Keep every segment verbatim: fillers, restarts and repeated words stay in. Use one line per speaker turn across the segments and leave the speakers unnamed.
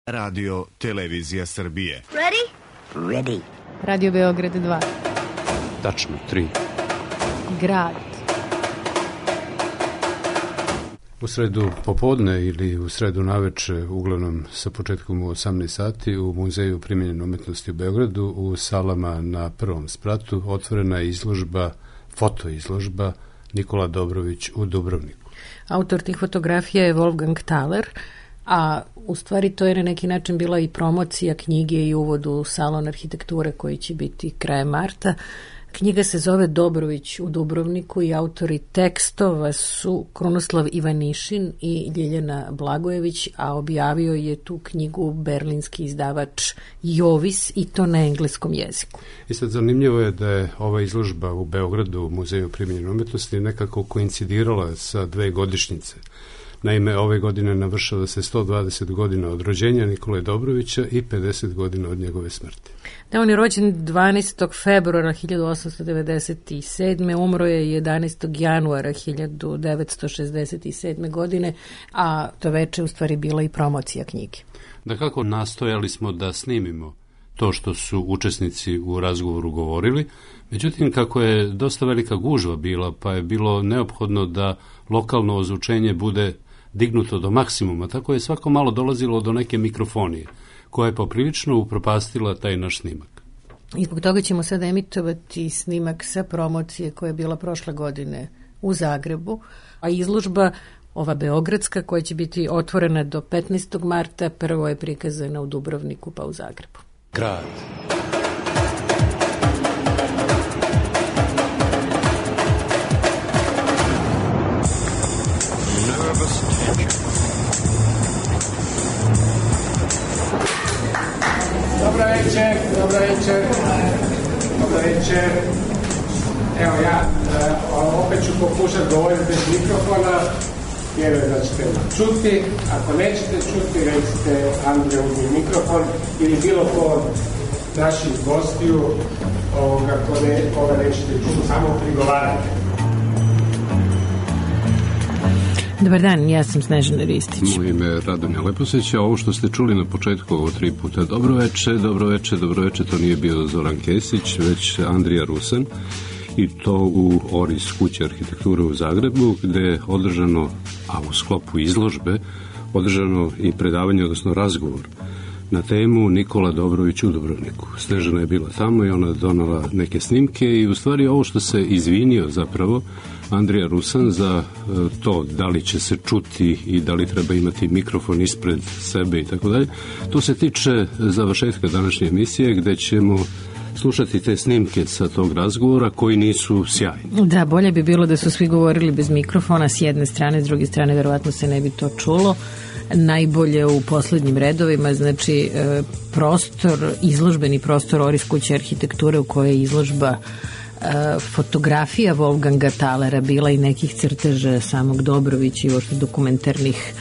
Radio Televizija Srbije.
Ready? Ready.
Radio Beograd dva.
Tačno, tri.
Grad.
U sredu popodne ili u sredu naveče, uglavnom sa početkom u osamnaest sati, u Muzeju primijenjene umetnosti u Beogradu, u salama na prvom spratu, otvorena je izložba, fotoizložba Nikola Dobrović u Dubrovniku.
Autor tih fotografija je Wolfgang Thaler, a u stvari to je na neki način bila i promocija knjige i uvod u salon arhitekture koji će biti krajem marta. Knjiga se zove Dobrović u Dubrovniku i autori tekstova su Krunoslav Ivanišin i Ljiljana Blagojević, a objavio je tu knjigu berlinski izdavač Jovis i to na engleskom jeziku.
I sad zanimljivo je da je ova izložba u Beogradu u Muzeju primijenjene umetnosti nekako koincidirala sa dve godišnjice. Naime, ove godine navršava se sto dvadeset godina od rođenja Nikole Dobrovića i pedeset godina od njegove smrti.
Da, on je rođen dvanaestog februara hiljadu osamsto devedeset sedme. Umro je jedanaestog januara hiljadu devetsto šezdeset sedme. godine, a to veče u stvari bila i promocija knjige.
Da kako nastojali smo da snimimo to što su učesnici u razgovoru govorili, međutim kako je dosta velika gužva bila, pa je bilo neophodno da lokalno ozvučenje bude dignuto do maksimuma, tako je svako malo dolazilo do neke mikrofonije, koja je poprilično upropastila taj naš snimak.
I zbog toga ćemo sada emitovati snimak sa promocije koja je bila prošle godine u Zagrebu, a izložba, ova beogradska, koja će biti otvorena do petnaestog marta, prvo je prikazana u Dubrovniku pa u Zagrebu.
Grad.
Dobro večer, dobro večer, dobro večer. Evo ja, opet ću pokušati govoriti bez mikrofona, vjerujem da ćete čuti. Ako nećete čuti, recite Andrej uzmi mikrofon ili bilo ko naših gostiju ovoga ko ne, koga nećete čuti, samo prigovarate.
Dobar dan, ja sam Snežana Ristić.
Moje ime je Radonja Leposić, a ovo što ste čuli na početku ovo tri puta dobroveče, dobroveče, dobroveče, to nije bio Zoran Kesić, već Andrija Rusan, i to u Oris kuće arhitekture u Zagrebu, gde je održano, a u sklopu izložbe, održano i predavanje, odnosno razgovor na temu Nikola Dobrović u Dubrovniku. Snežana je bila tamo i ona je donala neke snimke i u stvari ovo što se izvinio zapravo Andrija Rusan za to da li će se čuti i da li treba imati mikrofon ispred sebe i tako dalje, to se tiče završetka današnje emisije gde ćemo slušati te snimke sa tog razgovora koji nisu sjajni.
Da, bolje bi bilo da su svi govorili bez mikrofona s jedne strane, s druge strane verovatno se ne bi to čulo. Najbolje u poslednjim redovima, znači prostor, izložbeni prostor Oris kuće arhitekture u kojoj je izložba fotografija Wolfganga Thalera, bila i nekih crteža samog Dobrovića i uopšte dokumentarnih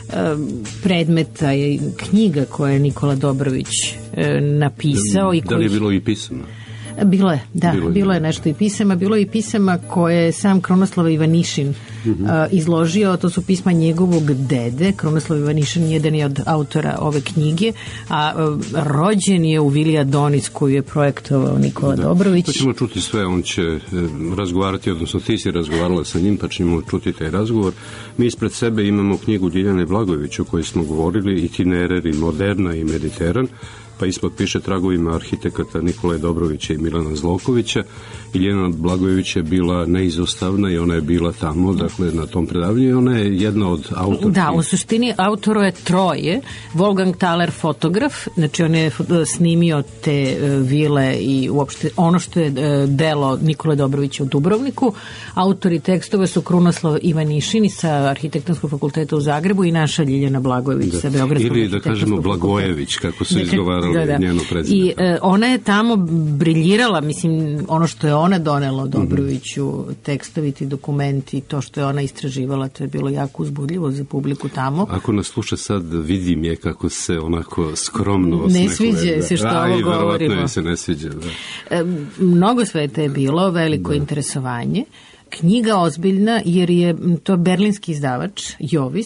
predmeta i knjiga koje je Nikola Dobrović napisao. I
da li je bilo i pisama?
Bilo je, da, bilo je, bilo je nešto i pisama, bilo je i pisama koje je sam Krunoslav Ivanišin uh-huh. uh, izložio, to su pisma njegovog dede. Krunoslav Ivanišin jedan je od autora ove knjige, a uh, rođen je u Vili Adonis koju je projektovao Nikola da. Dobrović.
To ćemo čuti sve, on će e, razgovarati, odnosno ti si razgovarala sa njim, pa ćemo čuti taj razgovor. Mi ispred sebe imamo knjigu Ljiljane Blagojević o kojoj smo govorili, Itinerer i Moderna i Mediteran, pa ispod piše tragovima arhitekata Nikole Dobrovića i Milana Zlokovića. I Ljiljana Blagojević je bila neizostavna i ona je bila tamo, dakle, na tom predavanju i ona je jedna od autorki.
Da, u suštini autoro je troje. Wolfgang Thaler fotograf, znači on je snimio te vile i uopšte ono što je delo Nikole Dobrovića u Dubrovniku. Autori tekstove su Krunoslav Ivanišin sa Arhitektonskog fakulteta u Zagrebu i naša Ljiljana Blagojević
da.
sa Beogradskog
ili da kažemo Blagojević, kako se izgovaralo da, da. njeno prezime.
I e, ona je tamo briljirala, mislim, ono što je ona donela Dobroviću, mm-hmm. tekstovi, ti dokumenti, to što je ona istraživala, to je bilo jako uzbudljivo za publiku tamo.
Ako nas sluša sad, vidim je kako se onako skromno osmehuje.
Ne sviđa da. se što
A,
ovo govorimo.
Verovatno je se ne sviđa, da.
E, mnogo sveta je bilo, veliko da. interesovanje. Knjiga ozbiljna jer je to berlinski izdavač Jovis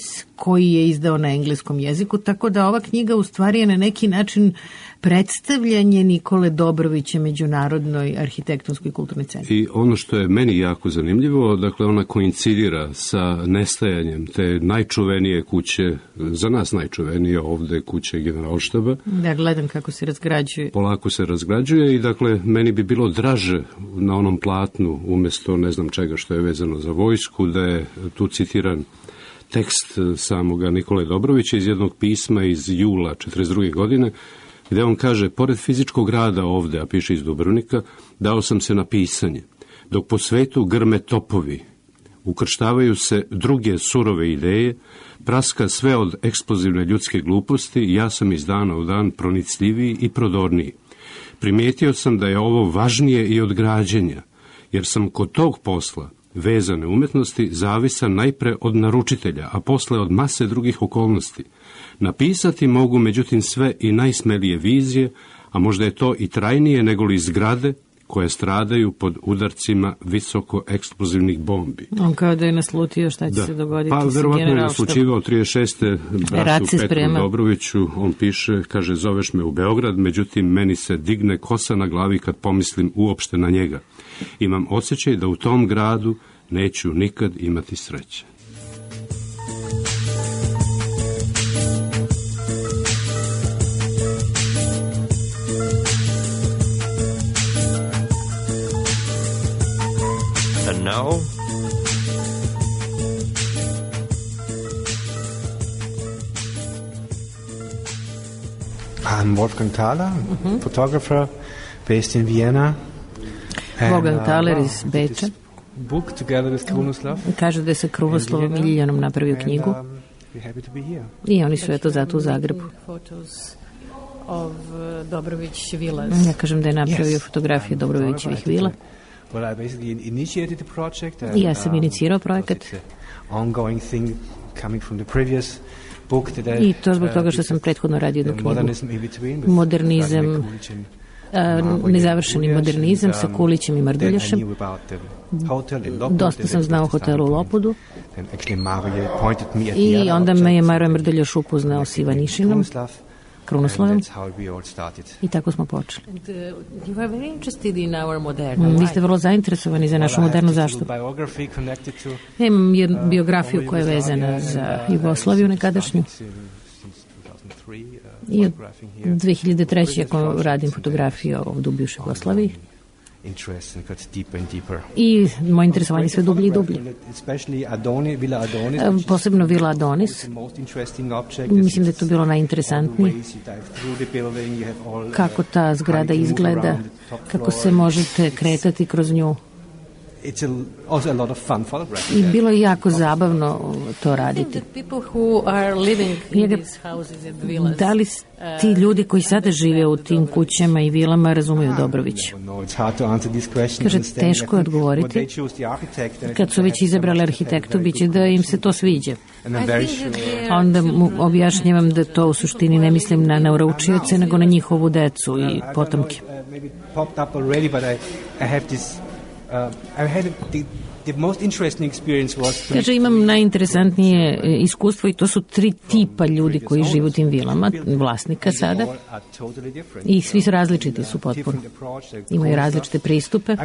koji je izdao na engleskom jeziku, tako da ova knjiga u stvari je na neki način predstavljanje Nikole Dobrovića međunarodnoj arhitektonskoj kulturnoj sceni.
I ono što je meni jako zanimljivo, dakle ona koincidira sa nestajanjem te najčuvenije kuće, za nas najčuvenije ovde kuće Generalštaba.
Da, gledam kako se razgrađuje.
Polako se razgrađuje i dakle meni bi bilo draže na onom platnu umjesto ne znam čega što je vezano za vojsku, da je tu citiran tekst samoga Nikole Dobrovića iz jednog pisma iz jula četrdeset druge godine, gde on kaže, pored fizičkog rada ovde, a piše iz Dubrovnika, dao sam se na pisanje. Dok po svetu grme topovi, ukrštavaju se druge surove ideje, praska sve od eksplozivne ljudske gluposti, ja sam iz dana u dan pronicljiviji i prodorniji. Primijetio sam da je ovo važnije i od građenja, jer sam kod tog posla vezane umetnosti zavisan najpre od naručitelja, a posle od mase drugih okolnosti. Napisati mogu međutim sve i najsmelije vizije, a možda je to i trajnije nego li zgrade koje stradaju pod udarcima visoko eksplozivnih bombi.
On kao da je naslutio šta će da. se dogoditi.
Pa verovatno je naslučivao trideset šeste bratu Petru
sprema.
Dobroviću. On piše, kaže, zoveš me u Beograd, međutim meni se digne kosa na glavi kad pomislim uopšte na njega. Imam osjećaj da u tom gradu neću nikad imati sreće.
And now,
I'm Wolfgang Thaler, mm-hmm. photographer based in Vienna.
Wolfgang uh, Thaler iz Beča.
Book together with Krunoslav.
Kaže da je sa Krunoslavom i Ljiljanom napravio knjigu.
And, um, we're happy to be here.
I oni su eto zato u Zagrebu.
Of Dobrović vila.
Ja kažem da je napravio yes. fotografije Dobrovićevih vila.
Well, I basically initiated the project. And,
I ja sam inicirao projekat.
Ongoing thing coming from the previous book that I,
I to zbog toga što sam prethodno radio jednu knjigu. Modernizam, Uh, nezavršeni modernizam sa Kulićem i Mardulješem. Dosta sam znao o hotelu u Lopudu. I onda me je Mario Mardulješ upoznao s Ivanišinom, Krunoslavem. I tako smo počeli. Vi ste vrlo zainteresovani za našu modernu zaštitu. Imam jednu biografiju koja je vezana za Jugoslaviju nekadašnju. I od dve hiljade treće ako radim fotografije ovdje u bivšoj Jugoslaviji. I moje interesovanje sve dublje i dublje. Posebno Vila Adonis. Mislim da je to bilo najinteresantnije. Kako ta zgrada izgleda, kako se možete kretati kroz nju. I bilo je jako zabavno to raditi. Da li ti ljudi koji sada žive u tim kućama i vilama razumiju Dobrović? Kaže, teško je odgovoriti. Kad su već izabrali arhitektu, bit će da im se to sviđa. Onda mu objašnjavam da to u suštini ne mislim na naučioce, nego na njihovu decu i potomke. Kaže, imam najinteresantnije iskustvo i to su tri tipa ljudi koji žive u tim vilama, vlasnika sada. I svi su različiti su potpuno. Imaju različite pristupe.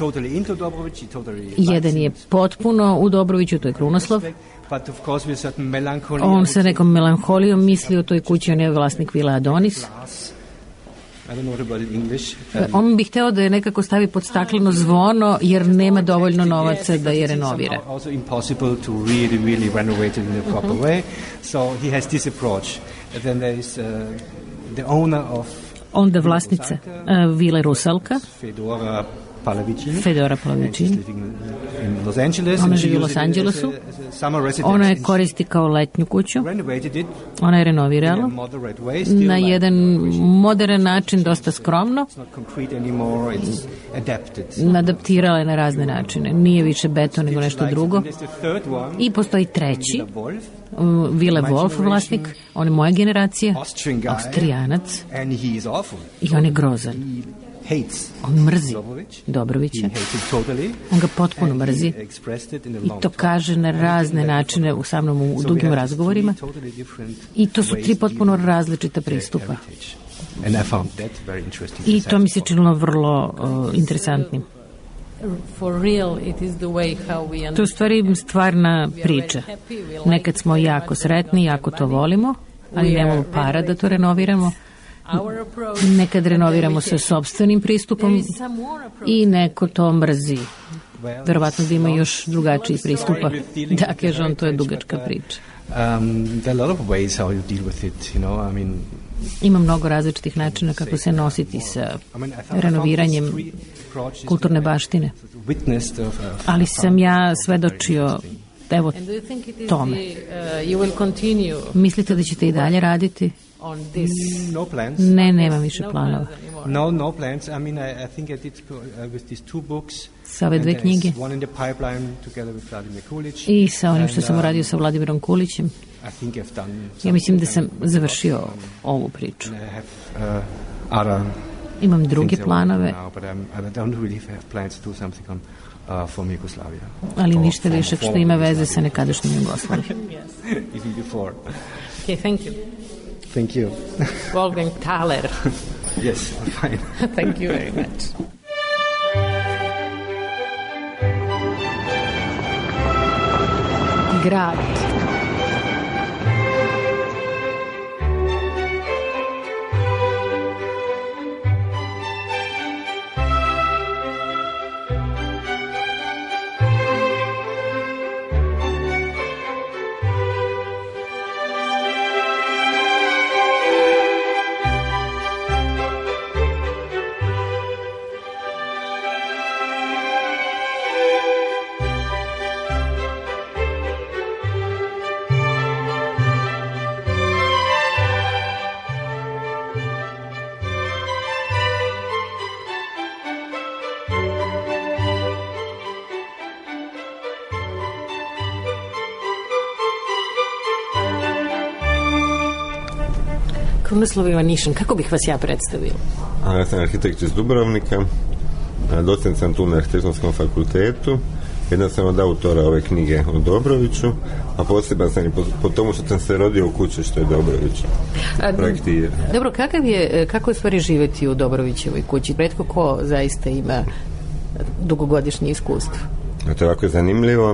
Jedan je potpuno u Dobroviću, to je Krunoslav. On sa nekom melanholijom misli o toj kući, on je vlasnik Vila Adonis. On bi hteo da je nekako stavi pod stakleno zvono jer nema dovoljno novaca da je renovira. Onda vlasnica uh, Vile Rusalka, Fedora Palavičin. Ona živi u Los Angelesu. Ona je koristi kao letnju kuću. Ona je renovirala na jedan modern način, dosta skromno. Adaptirala je na razne načine. Nije više beton nego nešto drugo. I postoji treći, Vile Wolf vlasnik. On je moja generacija, Austrijanac. I on je grozan.
hates
On mrzi
Dobrović.
Dobrovića.
He hates him totally.
On ga potpuno
And he
mrzi
expressed it in the
i
long
to
talk.
kaže na razne načine u sa mnom u
So we
dugim
have
razgovorima.
three totally different
I to su
ways
tri
to
potpuno
deal with
različita
their
pristupa.
heritage. And I found that very interesting.
I to mi se činilo vrlo uh, interesantnim.
For real, it is the way how we
To je u stvari stvarna priča. Nekad smo jako sretni, jako to volimo, ali nemamo para da to renoviramo. Nekad renoviramo sa sopstvenim pristupom i neko to mrzi. Verovatno da ima još drugačiji pristupa. Da, kaže on, to je dugačka priča.
Um, there are a lot of ways how you deal with it, you know, I mean,
Ima mnogo različitih načina kako se nositi sa renoviranjem kulturne baštine.
witnessed of, of
Ali sam ja svedočio evo tome.
You will continue
Mislite da ćete i dalje raditi?
on this.
no plans.
Ne, nemam više planova.
No, no plans. I mean, I, I think I did uh, with these two books.
Sa ove
and
dve
there
knjige
is one in the pipeline together with Vladimir Kulić.
i sa onim što
And,
sam
um,
uradio sa Vladimirom Kulićem.
I think I've done
Ja mislim da
something
sam
with the
završio
books,
ovu priču.
and I have uh, other
Imam druge
things I work on
planove,
now, but I'm, I don't really have plans to do something on uh, from Yugoslavia.
ali
Or
ništa
from
više što
former
ima veze sa
Yugoslavia.
nekadašnjom Jugoslavijom.
Even before.
Okay, thank you.
Thank you.
Wolfgang Thaler.
Yes, fine.
Thank you very much.
Grad. Krunoslav Ivanišin, kako bih vas ja predstavila?
A ja sam arhitekt iz Dubrovnika, a docent sam tu na arhitektonskom fakultetu, jedan sam od autora ove knjige o Dobroviću, a poseban sam i po, po tomu što sam se rodio u kući što je Dobrović projektira.
Dobro, kakav je, kako je stvari živeti u Dobrovićevoj kući? Retko ko zaista ima dugogodišnje iskustvo?
To je ovako zanimljivo.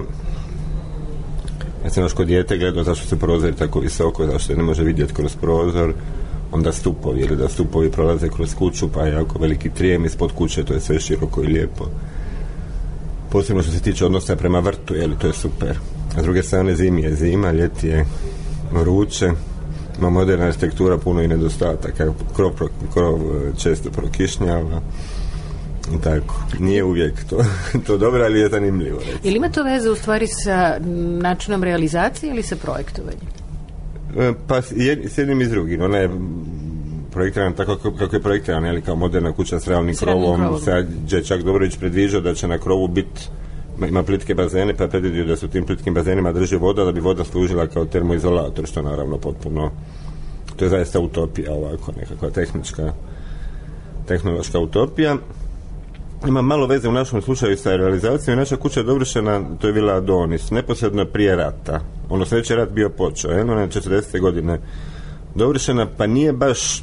Ja sam još kod dijete gledao zašto su prozori tako visoko, zašto se ne može vidjeti kroz prozor, onda stupovi, ili da stupovi prolaze kroz kuću, pa je jako veliki trijem ispod kuće, to je sve široko i lijepo. Posebno što se tiče odnosa prema vrtu, jeli, to je super. A s druge strane zimi je zima, ljeti je vruće, ima moderna arhitektura, puno i nedostataka, krov, krov često prokišnjava. I tako. Nije uvijek to, to dobro, ali je zanimljivo.
Ili ima to veze u stvari sa načinom realizacije ili sa projektovanjem?
Pa s jednim i s drugim. Ona je projektirana tako kako je projektirana, ali kao moderna kuća s realnim krovom. krovom. Sad je čak Dobrović predviđao da će na krovu biti, ima plitke bazene, pa je predvidio da su tim plitkim bazenima drži voda, da bi voda služila kao termoizolator, što naravno potpuno, to je zaista utopija ovako, nekakva tehnička, tehnološka utopija. Ima malo veze u našem slučaju sa realizacijom. Naša kuća je dovršena, to je Vila Adonis, neposredno prije rata. Ono sve će rat bio počeo, je, ona je četrdesete godine dovršena, pa nije baš e,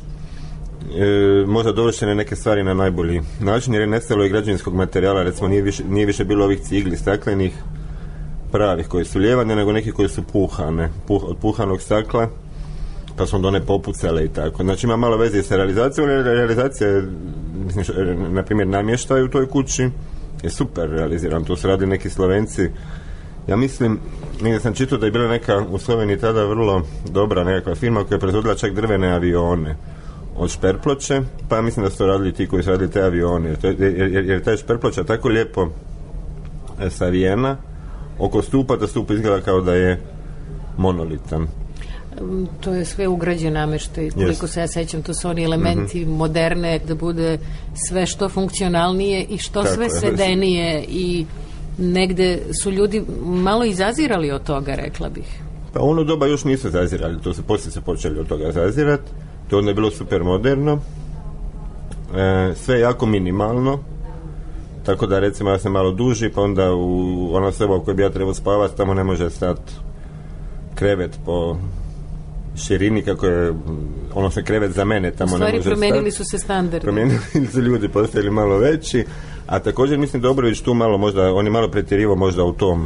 možda dovršene neke stvari na najbolji način, jer je nestalo i građevinskog materijala, recimo nije više, nije više bilo ovih cigli staklenih pravih koji su lijevane, nego neki koji su puhane, puh, od puhanog stakla, pa su onda one popucale i tako. Znači ima malo veze sa realizacijom. Realizacija je, mislim, na primjer, namještaj u toj kući je super realiziran. Tu su radili neki Slovenci. Ja mislim, negdje sam čitao da je bila neka u Sloveniji tada vrlo dobra nekakva firma koja je proizvodila čak drvene avione od šperploče, pa mislim da su to radili ti koji su radili te avione. Jer, jer, jer je taj šperploča tako lijepo savijena oko stupa, da stup izgleda kao da je monolitan.
To je sve ugrađen namještaj, koliko yes. se ja sećam, to su oni elementi mm-hmm. moderne, da bude sve što funkcionalnije i što tako sve svedenije i negde su ljudi malo izazirali od toga, rekla bih.
Pa ono doba još nisu zazirali, to se poslije se počeli od toga zazirati, to onda je bilo super moderno, e, sve jako minimalno, tako da recimo ja sam malo duži, pa onda u ona soba u kojoj bi ja trebao spavati, tamo ne može stati krevet po širini, kako je ono se krevet za mene tamo ne može stati. U stvari
promijenili su se standardi.
Promijenili su ljudi, postali malo veći, a također mislim Dobrović tu malo možda, on je malo pretjerivao možda u tom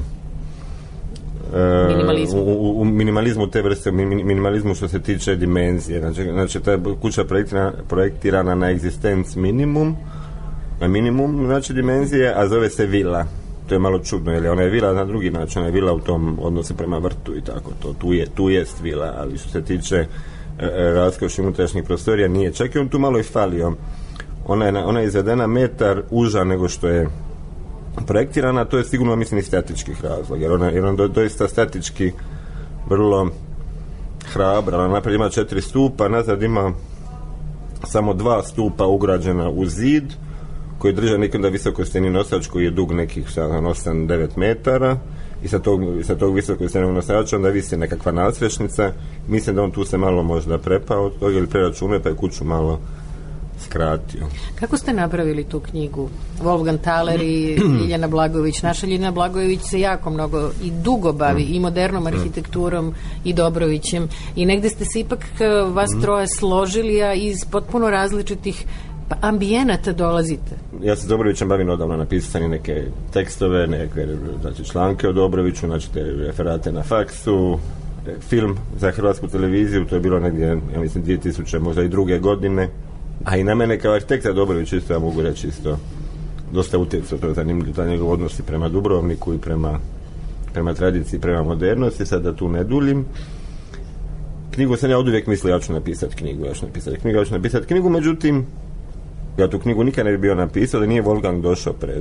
minimalizmu.
U, u minimalizmu te vrste, minimalizmu što se tiče dimenzije. Znači, znači ta kuća projektirana, projektirana na egzistenc minimum, na minimum znači dimenzije, a zove se vila. To je malo čudno, jer ona je vila na drugi način, ona je vila u tom odnosu prema vrtu i tako to. Tu je, tu jest vila, ali što se tiče e, raskoši unutrašnjih prostorija nije. Čak i on tu malo i falio. Ona je, ona je izvedena metar uža nego što je projektirana, to je sigurno mislim iz statičkih razloga, jer ona, jer on do, doista statički vrlo hrabra. Ona naprijed ima četiri stupa, nazad ima samo dva stupa ugrađena u zid koji drže nekom da visoko steni nosač koji je dug nekih osam devet metara i sa tog, sa tog visoko stenog nosača onda visi nekakva nasvešnica. Mislim da on tu se malo možda prepao od toga ili preračunuje pa je kuću malo skratio.
Kako ste napravili tu knjigu? Wolfgang Thaler i Ljiljana Blagojević. Naša Ljiljana Blagojević se jako mnogo i dugo bavi i modernom arhitekturom i Dobrovićem i negde ste se ipak vas troje složili, a iz potpuno različitih ambijenata dolazite.
Ja se s Dobrovićem bavim odavno, napisao neke tekstove, neke znači, članke o Dobroviću, znači te referate na faksu, film za hrvatsku televiziju, to je bilo negdje, ja mislim, dvije tisuće možda i druge godine. A i na mene kao arhitekta Dobrović isto, ja mogu reći isto, dosta utjecao, to je zanimljivo, ta njegov odnosi prema Dubrovniku i prema, prema tradiciji, prema modernosti, sad da tu ne duljim. Knjigu sam ja od uvijek mislio, ja ću napisati knjigu, ja ću napisati knjigu, ja ću napisati knjigu, međutim, ja tu knjigu nikad ne bi bio napisao da nije Wolfgang došao pred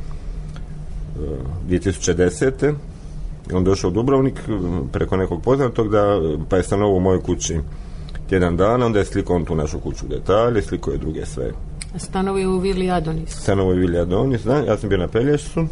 uh, dvije tisuće desete. On došao u Dubrovnik preko nekog poznatog, da, pa je stanovao u mojoj kući tjedan dana, onda je slikao on tu našu kuću detalje, slikao je druge sve.
Stanovo je u Vili Adonis.
Stanovo je u Vili Adonis, da, ja sam bio na Pelješcu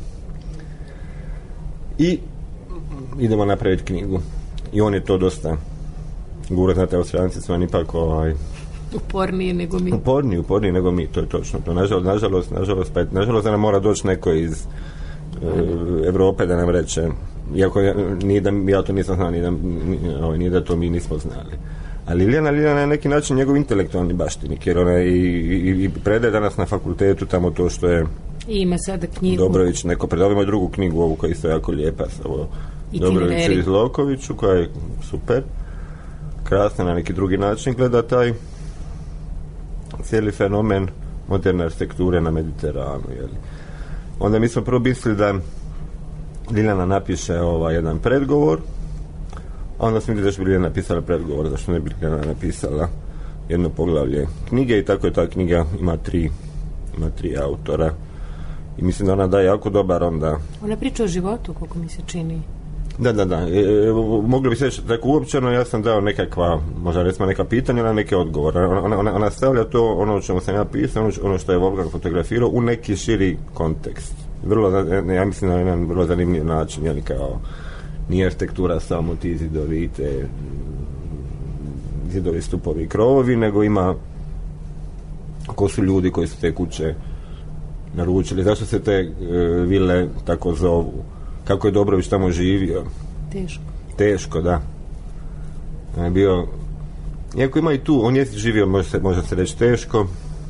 i idemo napraviti knjigu. I on je to dosta gura, znate, Austrijanci su on ipak ovaj,
uporniji nego mi.
Uporniji, uporniji nego mi, to je točno. To, nažalost, nažalost, nažalost, pa je, nažalost da nam mora doći neko iz uh, Evrope da nam reče, iako ja, nije da, ja to nisam znao, nije da, nije da to mi nismo znali. Ali Ljiljana, Ljiljana je na neki način njegov intelektualni baštinik, jer ona je i, i, i predaje danas na fakultetu tamo to što je
i ima sada knjigu
Dobrović neko predavimo i drugu knjigu ovu koja je isto jako lijepa, ovo Dobrović iz Lokoviću, koja je super, krasna, na neki drugi način gleda taj cijeli fenomen moderne arhitekture na Mediteranu. Jeli. Onda mi smo prvo mislili da Ljiljana napiše ovaj jedan predgovor, a onda smo vidjeli da što bi Ljiljana napisala predgovor, zašto ne bi Ljiljana napisala jedno poglavlje knjige i tako je ta knjiga ima tri, ima tri autora i mislim da ona daje jako dobar onda.
Ona priča o životu, koliko mi se čini.
Da, da, da. E, e, moglo bi se reći tako uopćeno, ja sam dao nekakva, možda recimo neka pitanja na neke odgovore. Ona, ona, ona stavlja to, ono o čemu sam ja pisao, ono što je Wolfgang fotografirao, u neki širi kontekst. Vrlo, ja mislim na jedan vrlo zanimljiv način, jel, kao nije arhitektura samo ti zidovi, te zidovi, stupovi i krovovi, nego ima ko su ljudi koji su te kuće naručili, zašto se te e, vile tako zovu, kako je Dobrović tamo živio.
Teško.
Teško, da. On je bio, iako ima i tu, on je živio, može se, može se reći teško,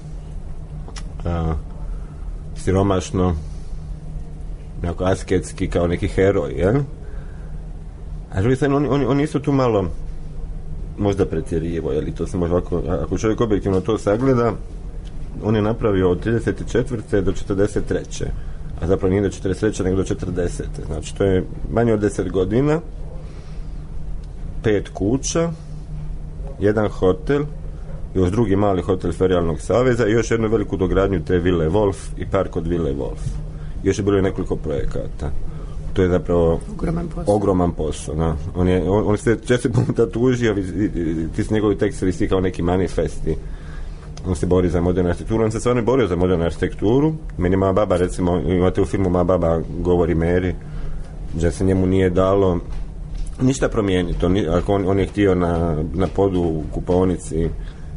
a, siromašno, nekako asketski, kao neki heroj, jel? A drugi strane, oni, oni, oni su tu malo možda pretjerivo, jel? I to se može ovako, ako čovjek objektivno to sagleda, on je napravio od trideset četvrte do četrdeset treće a zapravo nije do četrdeset treće nego do četrdesete Znači, to je manje od deset godina, pet kuća, jedan hotel, još drugi mali hotel Ferijalnog saveza i još jednu veliku dogradnju te Vile Wolf i park od Vile Wolf. Još je bilo i nekoliko projekata. To je zapravo
ogroman posao.
Ogroman posao, da. On, je, on, on se često puta tužio, ti su njegovi tekstovi svi kao neki manifesti. On se bori za modernu arhitekturu, on se stvarno borio za modernu arhitekturu. Meni moja baba, recimo, imate u filmu moja baba govori Meri, da se njemu nije dalo ništa promijeniti. On, ako on, on je htio na, na podu u kupaonici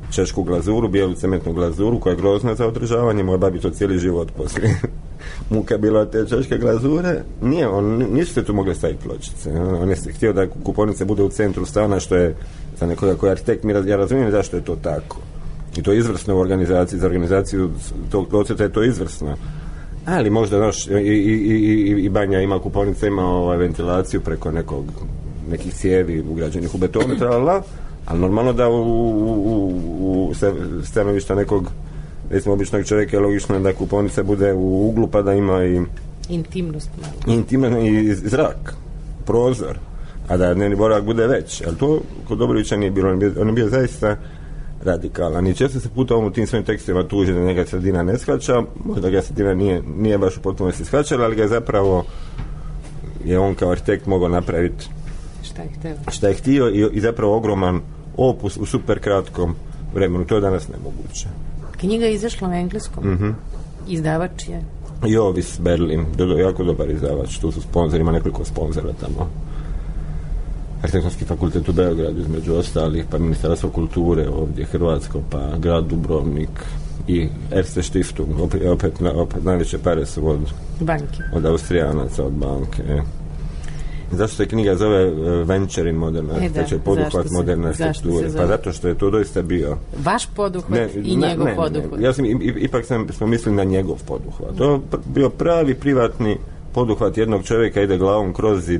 češku glazuru, bijelu cementnu glazuru koja je grozna za održavanje, moja babi to cijeli život poslije muka bila od te češke glazure. Nije, on, nisu se tu mogle staviti pločice. On je htio da kupovnica bude u centru stana, što je za nekoga koji je arhitekt, mi raz, ja razumijem zašto je to tako. I to je izvrsno u organizaciji, za organizaciju tog procesa je to izvrsno. Ali možda naš, i, i, i, i Banja ima kupovnica, ima ovaj, ventilaciju preko nekog, nekih cijevi ugrađenih u betonu, tralala, ali normalno da u, u, u stanovišta nekog, recimo običnog čovjeka je logično da kupovnica bude u uglu pa da ima i
intimnost malo.
Intimnost i zrak, prozor, a da dnevni boravak bude već. Ali to kod Dobrovića nije bilo, on je bio, on je bio zaista radikalan. I često se puta u tim svojim tekstima tuži da njega sredina ne shvaća, možda ga sredina nije, nije baš u potpunosti shvaćala, ali ga zapravo je on kao arhitekt mogao napraviti
šta je htio,
šta je htio i, i zapravo ogroman opus u super kratkom vremenu. To je danas nemoguće.
Knjiga je izašla na engleskom.
Mm-hmm.
Izdavač je
Jovis Berlin, do, do, jako dobar izdavač, tu su sponzori, ima nekoliko sponzora tamo. Arhitektonski fakultet u Beogradu između ostalih, pa Ministarstvo kulture ovdje Hrvatsko, pa grad Dubrovnik i Erste Stiftung, opet, opet, opet najveće pare su od
banke,
od Austrijanaca, od banke. Zašto se knjiga zove uh, Venture in Modern Architecture, poduhvat moderne arhitekture? Pa zato što je to doista bio
vaš poduhvat ne, i
ne,
njegov
ne,
poduhvat.
Ne, ja sam, ipak sam, smo mislili na njegov poduhvat. To je bio pravi privatni poduhvat jednog čovjeka, ide glavom kroz zid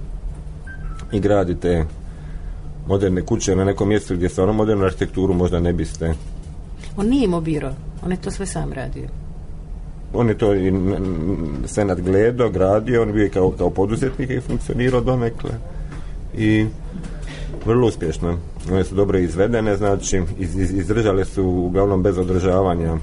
i gradite moderne kuće na nekom mjestu gdje stvarno modernu arhitekturu možda ne biste.
On nije imao biro, on je to sve sam radio.
On je to i sve nadgledao, gradio, on je bio kao, kao poduzetnik i funkcionirao donekle. I vrlo uspješno. One su dobro izvedene, znači iz, iz, izdržale su uglavnom bez održavanja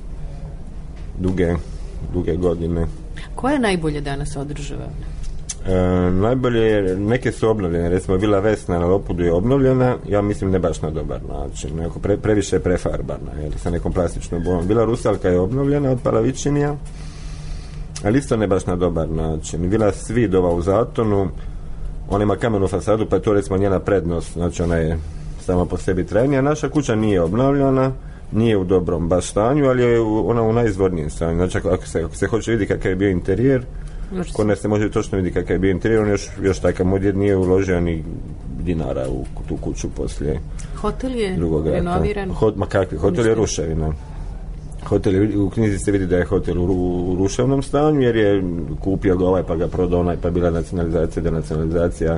duge, duge godine.
Koje je najbolje danas održava?
E, najbolje je, neke su obnovljene, recimo Vila Vesna na Lopudu je obnovljena, ja mislim ne baš na dobar način, neko pre, previše je prefarbana, jer sa nekom plastičnom bojom. Vila Rusalka je obnovljena od Palavičinija, ali isto ne baš na dobar način. Vila Svidova u Zatonu, ona ima kamenu fasadu, pa je to recimo njena prednost, znači ona je sama po sebi trajnija. Naša kuća nije obnovljena, nije u dobrom baš stanju, ali je ona u najizvornijem stanju. Znači ako se, ako se hoće vidjeti kakav je bio interijer, kod nas se može točno vidjeti kakav je bio interijer, on još, još takav modjer nije uložio ni dinara u tu kuću poslije
hotel je
drugog rata.
Renoviran?
Hot, ma kakvi, hotel je ruševina. Hotel je, u knjizi se vidi da je hotel u, u ruševnom stanju, jer je kupio ga ovaj pa ga prodao onaj, pa bila nacionalizacija, denacionalizacija.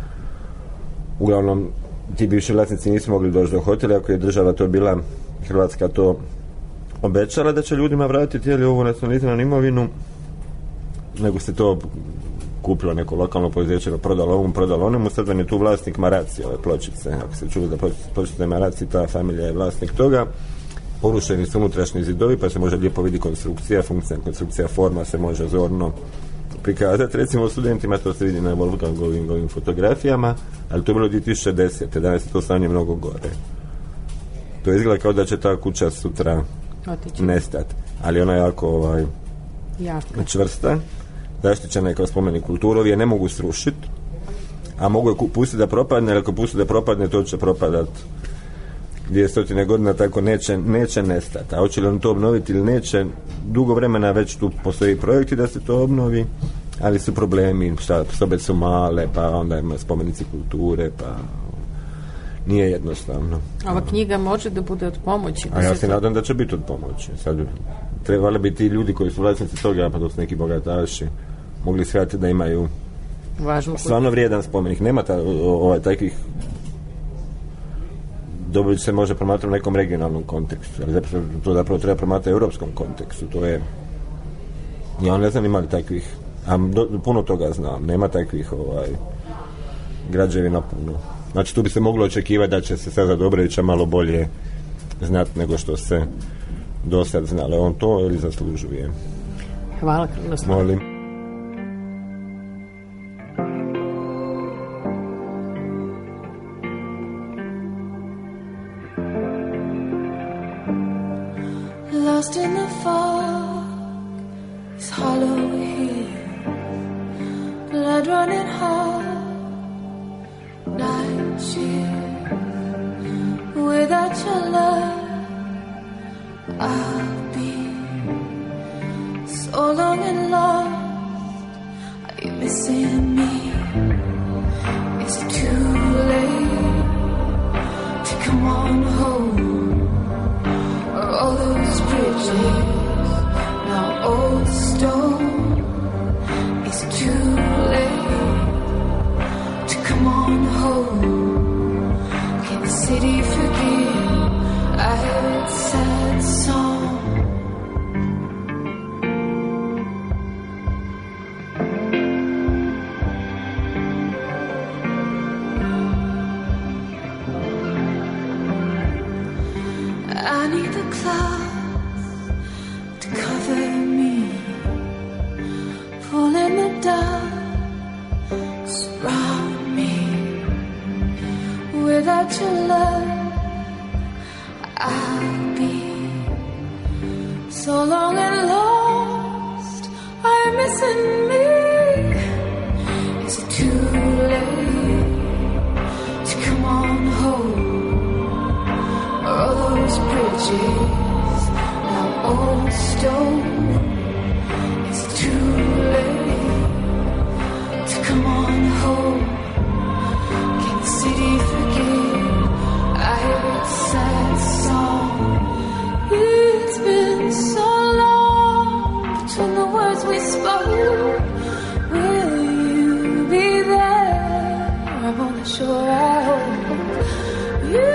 Uglavnom ti bivši vlasnici nisu mogli doći do hotela, ako je država to bila, Hrvatska to obećala da će ljudima vratiti jeli, ovu nacionaliziranu imovinu, nego se to kupilo neko lokalno poduzeće, prodalo ovom, prodalo onemu, sad vam je tu vlasnik Maraci, ove pločice, ako se čuli da pločice Maraci, ta familija je vlasnik toga. Porušeni su unutrašnji zidovi, pa se može lijepo vidi konstrukcija, funkcija, konstrukcija, forma se može zorno prikazati, recimo studentima, to se vidi na Wolfgangovim ovim fotografijama, ali to je bilo dvije tisuće desete. Danas je to stanje mnogo gore. To izgleda kao da će ta kuća sutra
otići,
nestati, ali ona je jako ovaj,
jako
čvrsta, zaštićena je kao spomenik kulture, je ne mogu srušiti, a mogu je pustiti da propadne, ali ako pustiti da propadne, to će propadati dvije stotine godina, tako neće, neće nestati. A hoće li on to obnoviti ili neće, dugo vremena već tu postoji projekti da se to obnovi, ali su problemi, šta, sobe su male, pa onda ima spomenici kulture, pa nije jednostavno.
Ova knjiga može da bude od pomoći.
A ja se to... nadam da će biti od pomoći. Sad trebali bi ti ljudi koji su vlasnici toga, pa to su neki bogataši, mogli shvatiti da imaju
važnu
stvarno vrijedan spomenik. Nema ta, ovaj, takvih dobro se može promatrati u nekom regionalnom kontekstu, ali zapravo, to zapravo treba promatrati u europskom kontekstu. To je, ja ne znam ima li takvih, a do, puno toga znam, nema takvih ovaj, građevina puno. Znači tu bi se moglo očekivati da će se sada Dobrovića malo bolje znati nego što se do sad znalo. On to ili zaslužuje.
Hvala, Krunoslav.
Molim.
Lost in the fog, it's hollow here, blood running hot, night cheer, without Without your love, I'll be so long and lost. Are you missing me? Is it too late to come on home? Are all those bridges now old stone? Is it too late to come on home? Can the city forgive? I heard sad song. I need the clouds to cover me, fall in the dark, surround me. Without your love, I'll be so long and lost. Are you missing me? Is it too late to come on home? All those bridges now old stone. Is it too late to come on home? Can the city forgive? I heard a sad song. It's been so long between the words we spoke. Will you be there? I'm on the shore, I hope. You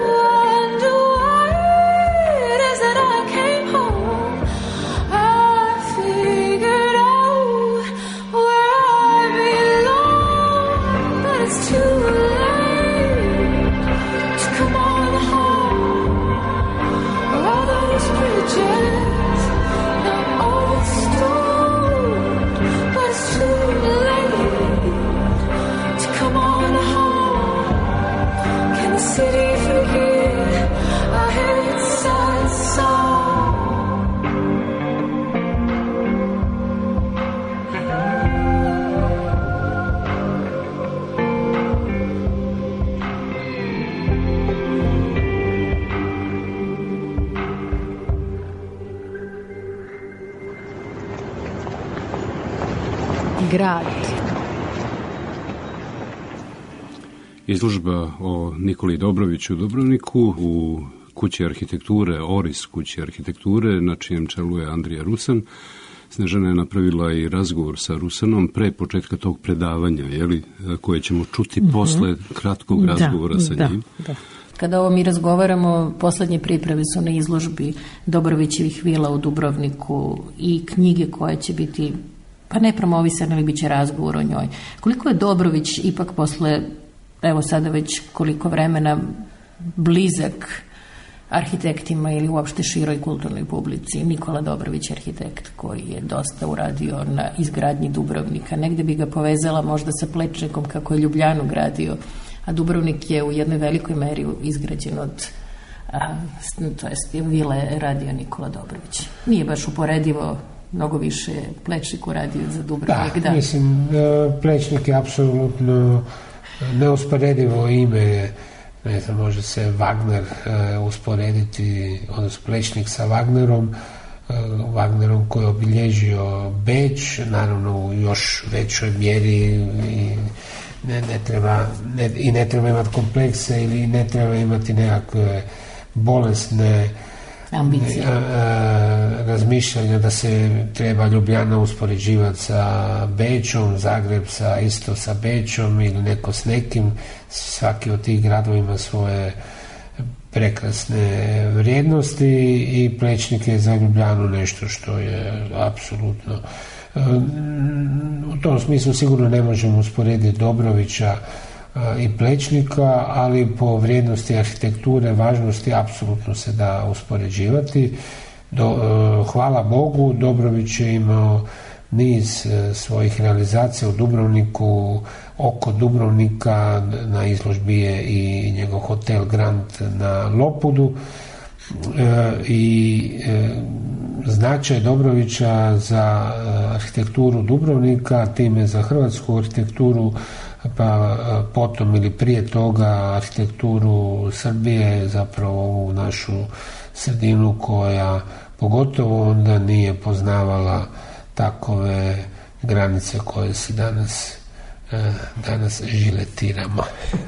grad.
Izložba o Nikoli Dobroviću u Dubrovniku u kući arhitekture, Oris kući arhitekture, na čijem čelu je Andrija Rusan. Snežana je napravila i razgovor sa Rusanom pre početka tog predavanja, jeli, koje ćemo čuti mm-hmm. posle kratkog razgovora da, sa
da,
njim.
Da. Kada ovo mi razgovaramo, poslednje priprave su na izložbi Dobrovićevih vila u Dubrovniku i knjige koje će biti, pa ne promovisane, ali bit će razgovor o njoj. Koliko je Dobrović ipak posle, evo sada već koliko vremena, blizak arhitektima ili uopšte široj kulturnoj publici. Nikola Dobrović, arhitekt koji je dosta uradio na izgradnji Dubrovnika. Negde bi ga povezala možda sa Plečnikom kako je Ljubljanu gradio, a Dubrovnik je u jednoj velikoj meri izgrađen od, a, to jest vile radio Nikola Dobrović. Nije baš uporedivo, mnogo više Plečnik uradio za Dubrovnik.
Da, da, mislim, Plečnik je apsolutno neusporedivo ime. Ne znam, može se Wagner uh, usporediti, odnosno Plečnik sa Wagnerom, uh, Wagnerom koji je obilježio Beč, naravno u još većoj mjeri i ne, ne treba, ne, i ne treba imati komplekse ili ne treba imati nekakve bolesne
ambicije,
a, a, razmišljanja da se treba Ljubljana uspoređivati sa Bečom, Zagreb sa isto sa Bečom ili neko s nekim. Svaki od tih gradova ima svoje prekrasne vrijednosti i Plečnik je za Ljubljanu nešto što je apsolutno, u tom smislu sigurno ne možemo usporediti Dobrovića i Plečnika, ali po vrijednosti arhitekture, važnosti apsolutno se da uspoređivati. Do, hvala Bogu, Dobrović je imao niz svojih realizacija u Dubrovniku, oko Dubrovnika, na izložbi je i njegov hotel Grand na Lopudu e, i e, značaj Dobrovića za arhitekturu Dubrovnika, time za hrvatsku arhitekturu pa potom ili prije toga arhitekturu Srbije, zapravo ovu našu sredinu koja pogotovo onda nije poznavala takove granice koje si danas, danas žiletiramo.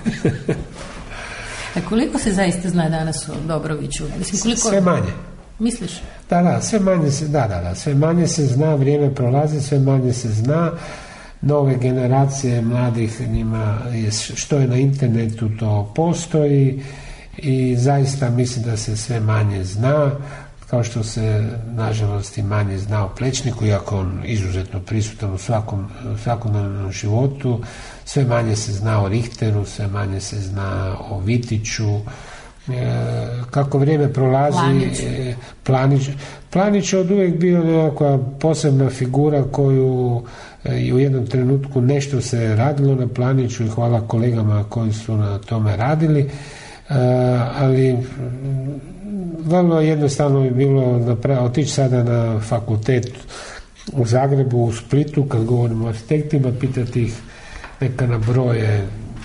A koliko se zaista zna danas o Dobroviću? Mislim, koliko...
Sve manje.
Misliš?
Da, da, sve manje se, da, da, da, sve manje se zna, vrijeme prolazi, sve manje se zna. Nove generacije mladih njima, je, što je na internetu to postoji i zaista mislim da se sve manje zna, kao što se nažalost i manje zna o Plečniku, iako on izuzetno prisutan u svakom, svakodnevnom životu, sve manje se zna o Richteru, sve manje se zna o Vitiću. Kako vrijeme prolazi, Planić. Planić je od uvijek bio nekakva posebna figura koju i u jednom trenutku nešto se radilo na Planiću i hvala kolegama koji su na tome radili, ali vrlo jednostavno bi bilo otići sada na fakultet u Zagrebu, u Splitu, kad govorimo o arhitektima, pitati ih neka nabroje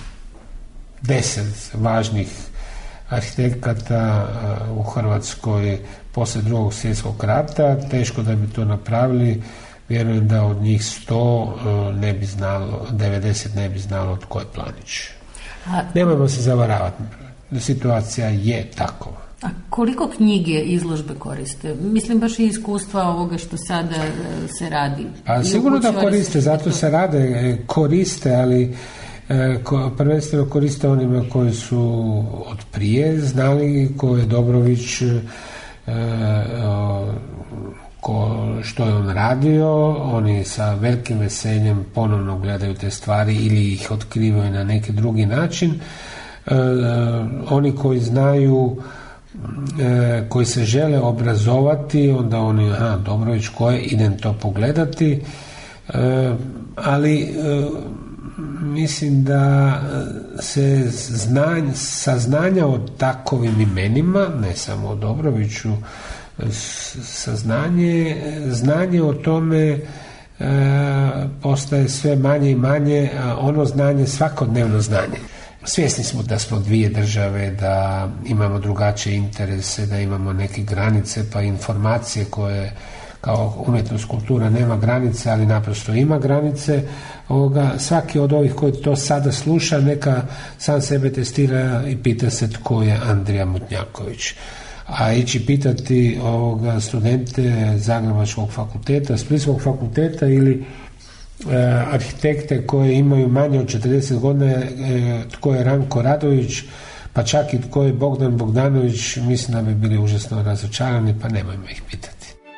deset važnih arhitekata u Hrvatskoj poslije drugog svjetskog rata, teško da bi to napravili. Vjerujem da od njih sto ne bi znalo, devedeset ne bi znalo tko je Planić. A, nemojmo se zavaravati, situacija je takova.
A koliko knjige izložbe koriste? Mislim baš i iskustva ovoga što sada se radi.
Pa sigurno da koriste, zato se rade, koriste, ali Ko, prvenstveno koriste onima koji su od prije znali ko je Dobrović, e, o, ko, što je on radio. Oni sa velikim veseljem ponovno gledaju te stvari ili ih otkrivaju na neki drugi način. E, oni koji znaju, e, koji se žele obrazovati, onda oni, aha, Dobrović ko je, idem to pogledati. E, ali e, mislim da se znanj, saznanja o takovim imenima, ne samo o Dobroviću, saznanje, znanje o tome e, postaje sve manje i manje, a ono znanje, svakodnevno znanje. Svjesni smo da smo dvije države, da imamo drugačije interese, da imamo neke granice, pa informacije koje kao umjetnost, kultura nema granice, ali naprosto ima granice. Ovoga, svaki od ovih koji to sada sluša, neka sam sebe testira i pita se tko je Andrija Mutnjaković. A ići pitati ovoga studente Zagrebačkog fakulteta, Splitskog fakulteta ili e, arhitekte koji imaju manje od četrdeset godina, e, tko je Ranko Radović, pa čak i tko je Bogdan Bogdanović, mislim da bi bili užasno razočarani, pa nemojmo ih pitati.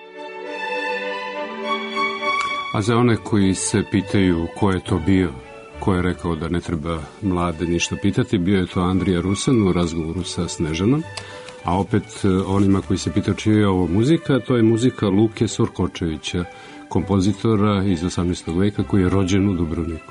A za one koji se pitaju ko je to bio, ko je rekao da ne treba mlade ništa pitati, bio je to Andrija Rusan u razgovoru sa Snežanom, a opet onima koji se pitaju čija je ovo muzika, to je muzika Luke Sorkočevića, kompozitora iz osamnaestog veka koji je rođen u Dubrovniku.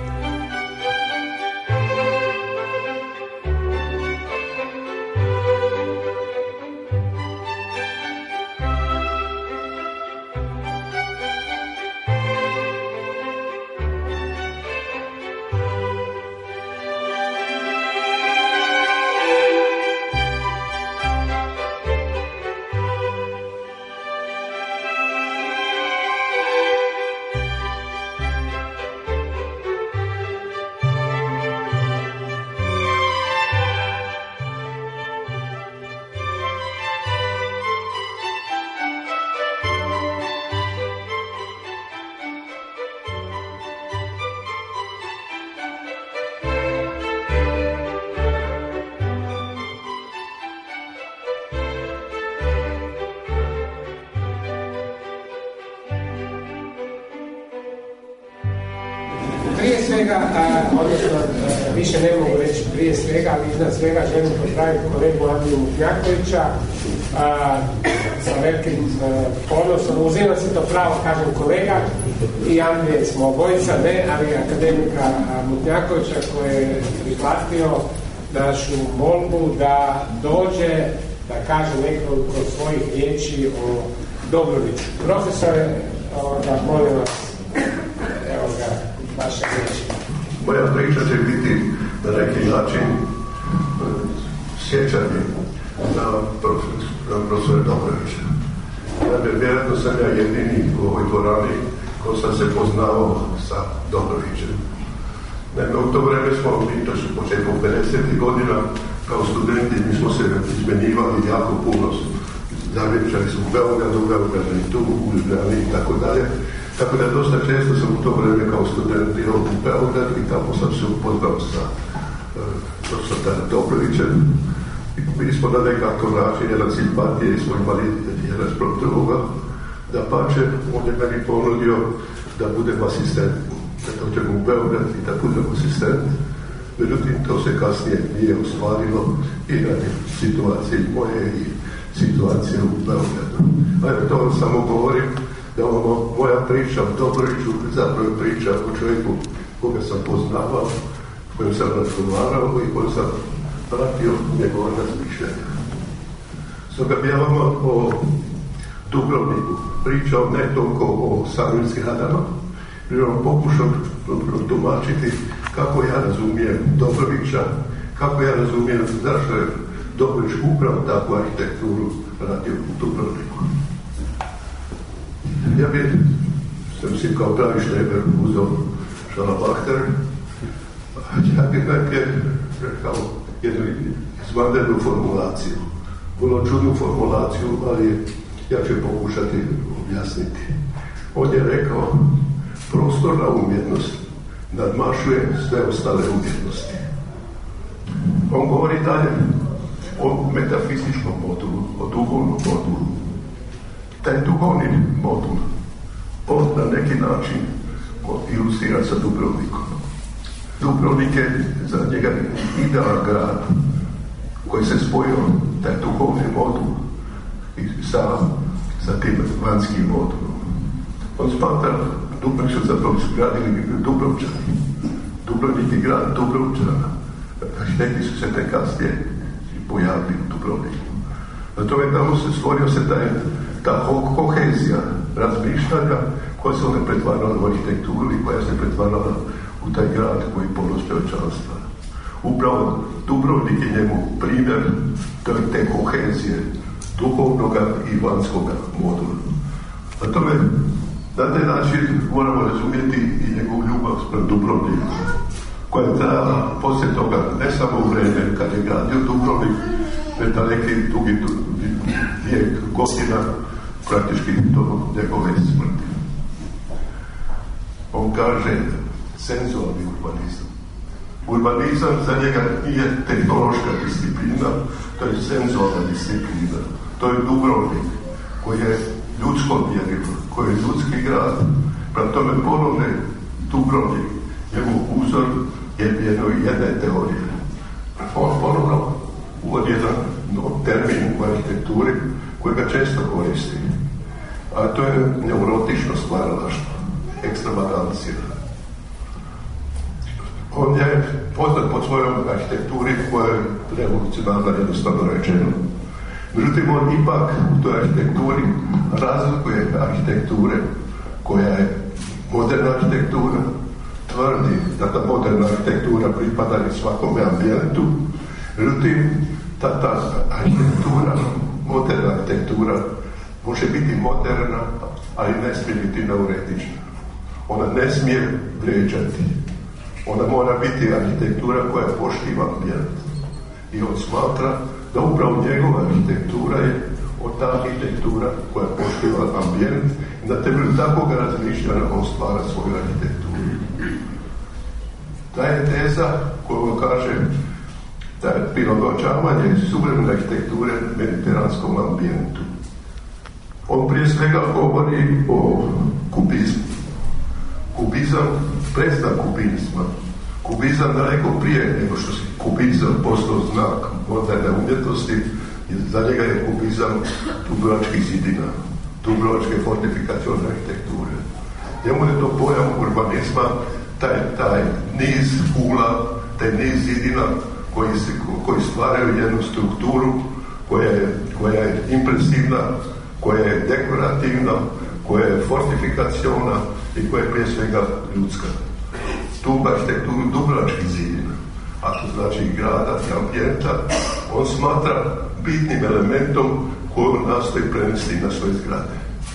Prije svega, odnosno više ne mogu reći prije svega, ali iznad svega želim pozdraviti kolegu Andriju Mutnjakovića a, sa velikim ponosom. Uzimam se to pravo, kažem kolega, i Andrije smo obojica, ne, ali akademika Mutnjakovića koji je prihvatio našu molbu da dođe, da kaže nekoliko svojih riječi o Dobroviću. Profesore, da molim vas, evo ga, vaše riječi.
Moja priča će biti na neki način sjećanje na profesora Dobrovića. Dakle, vjerojatno sam ja jedini u ovoj dvorani ko sam se poznavao sa Dobrovićem. Naime, u to vreme smo, mi to su početkom pedesetih godina, kao studenti, mi smo se izmenjivali jako puno. Zagrepčani su u Beogradu, u Beogradu i tu, u Ljubljani i tako dalje. Tako da dosta često sam u to vreme kao student bio u Beogradu i tamo sam se upoznao sa profesorom Dobrovićem. Bili smo na nekako način jedan simpatije i smo imali jedan sprem drugoga. Da pače, on je meni ponudio da budem asistent, da dođem u Beograd i da budem asistent. Međutim, to se kasnije nije ostvarilo i radi situacije moje i situacije u Beogradu. Evo, to vam samo govorim da ono, moja priča o Dobroviću zapravo je priča o čovjeku koga sam poznavao, s kojim sam razgovarao i kojim sam pratio njegove razmišljenja. Stoga bi ja vam o Dubrovniku pričao ne toliko o samim zgradama, jer vam pokušao tumačiti kako ja razumijem Dobrovića, kako ja razumijem zašto je Dobrović upravo takvu arhitekturu radio u Dubrovniku. Ja bih sam si kao pravi šleber uzeo Šalabahter, ja bih najprije rekao jednu izvanrednu formulaciju, vrlo čudnu formulaciju, ali ja ću pokušati objasniti. On je rekao, prostorna umjetnost nadmašuje sve ostale umjetnosti. On govori dalje o metafizičkom modulu, o duhovnom modulu. Taj duhovni modul, on na neki način ilustrira sa Dubrovnikom. Dubrovnik je za njega idealan grad koji se spojio taj duhovni modul i sa, sa tim vanjskim modulom. On smatra, Dubrovnik su zapravo zgradili Dubrovčani. Dubrovnik je grad Dubrovčana. Arhitekti su se te kasnije pojavili u Dubrovniku. Na tome tamo se stvorio se taj, ta kohezija razmišljanja koja se onda pretvarala u arhitekturu i koja se pretvarala u taj grad koji je ponos čovječanstva. Upravo Dubrovnik je njemu primjer te kohezije duhovnog i vanjskog modula. Na tome, na taj način moramo razumjeti i njegovu ljubav sprem Dubrovnika, koja je trajala poslije toga ne samo u vreme kad je gradio Dubrovnik, već da neki dugi vijek godina praktički do njegove smrti. On kaže senzualni urbanizam. Urbanizam za njega nije tehnološka disciplina, to je senzualna disciplina. To je Dubrovnik koji je ljudsko mjerilo, koji je ljudski grad. Prema tome ponovne Dubrovnik, njegov uzor je jedno jedne teorije. On ponovno uvodi jedan termin u arhitekturi koji ga često koristi, a to je neurotično stvaralaštvo, ekstravagancija. On je poznat pod svojom arhitekturi koja je revolucionarna, jednostavno rečeno. Međutim, on ipak u toj arhitekturi razlikuje arhitekture koja je moderna arhitektura, tvrdi da ta moderna arhitektura pripada i svakome ambijentu. Međutim, ta, ta arhitektura, moderna arhitektura može biti moderna, ali ne smije biti neuretična. Ona ne smije vrijeđati. Ona mora biti arhitektura koja poštiva ambijent. I on smatra da upravo njegova arhitektura je od ta arhitektura koja poštiva ambijent i na temelju takvog razmišljanja on stvara svoju arhitekturu. Ta je teza koju kaže da je prilagođavanje suvremene arhitekture mediteranskom ambijentu. On prije svega govori o kubizmu. Kubizam presta kubizma. Kubizam daleko prije nego što se kubizam postao znak moderne umjetnosti, za njega je kubizam dubrovačkih zidina, dubrovačke fortifikacione arhitekture. Njemu je to pojam urbanizma, taj, taj niz kula, taj niz zidina koji, se, koji stvaraju jednu strukturu koja je, koja je impresivna, koja je dekorativna, koja je fortifikaciona i koja je prije svega ljudska. stup arhitekturu dubrovačkih zidina, a to znači i grada i ambijenta, on smatra bitnim elementom koju nastoji prenesti na svoje zgrade.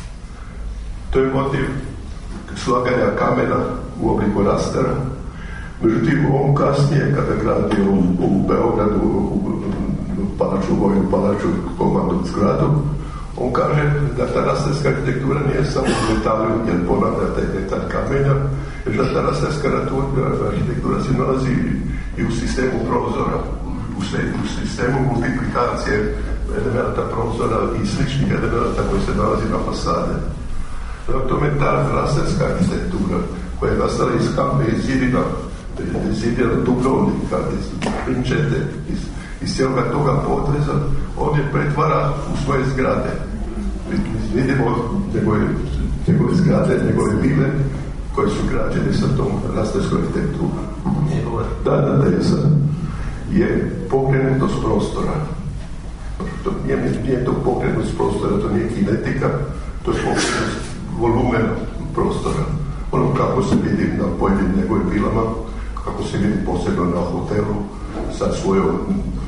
To je motiv slaganja kamena u obliku rastera. Međutim, on kasnije, kada gradi u, u Beogradu, u, u palaču, vojnu palaču, komandnu zgradu, on kaže da ta rasterska arhitektura nije samo u detalju, jer ponavlja taj detalj kamenja, jer da ta rasterska arhitektura se nalazi i u sistemu prozora, u, u sistemu multiplikacije elementa prozora i sličnih elementa koji se nalazi na fasade. Prema tome, ta rasterska arhitektura koja je nastala iz kampe, iz zidina, iz zidina Dubrovnika, iz Prinčete, iz, iz cijeloga toga potreza, on je pretvara u svoje zgrade. Vidimo njegove, njegove zgrade, njegove vile koje su građene sa tom rasterskom arhitekturom. Dana teza je pokrenutost prostora. To nije, nije to pokrenutost prostora, to nije kinetika, to je pokrenutost volumena prostora. Ono kako se vidi na pojedinim njegovim vilama, kako se vidi posebno na hotelu sa svojom